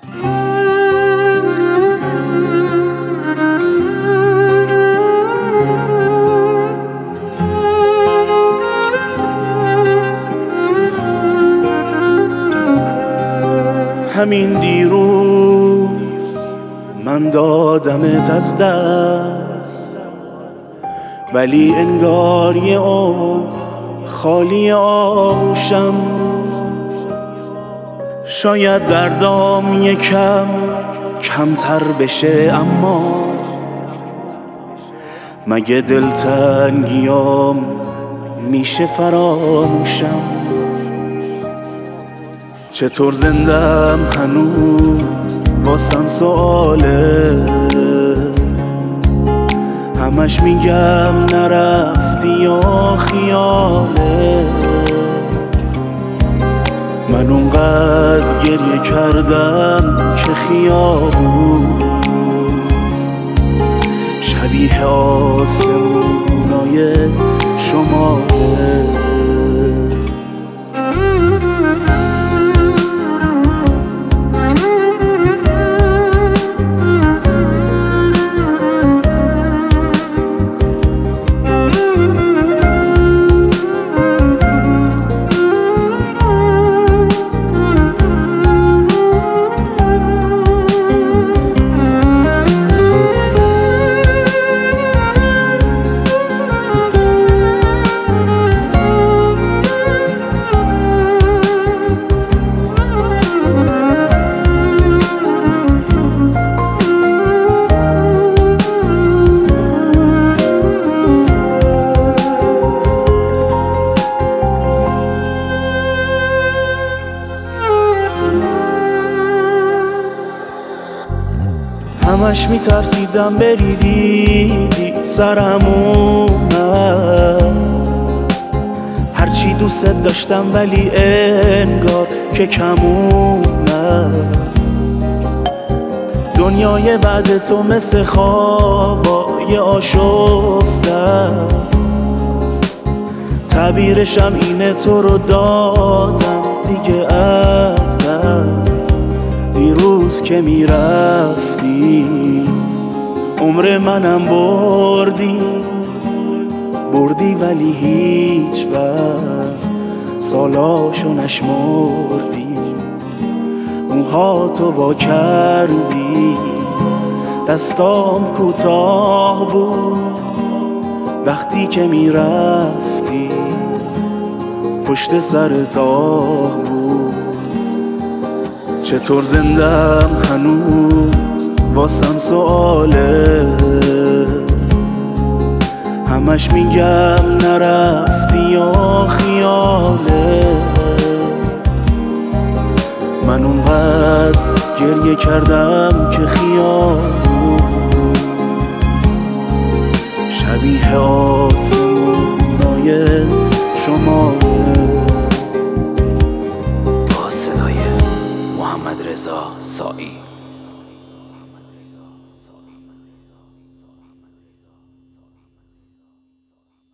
همین دیروز من دادمت از دست، ولی انگار یه عمر خالی آغوشم. شاید دردام یکم کمتر بشه، اما مگه دلتنگیام میشه فراموشم؟ چطور زندم هنوز واسم سواله، همش میگم نرفتی یا خیاله. من اونقدر گریه کردم که خیابون شبیه آسمونای شماله. همش میترسیدم بری، دیدی سرم اومد. هرچی دوست داشتم ولی انگار که کم اومد. دنیای بعد تو مثل خوابای آشفته، تعبیرشم اینه تو رو دادم دیگه از دست. دیروز که میرفتی عمر منم بردی، ولی هیچ وقت سالاشو نشمردی. موهاتو وا کردی، دستام کوتاه بود وقتی که میرفتی، پشت سرت آه بود. چطور زندم هنوز واسم سواله، همش میگم نرفتی یا خیاله. من اونقدر گریه کردم که خیال بود شبیه آسمونای شماله. با صدای محمد رضا سائی.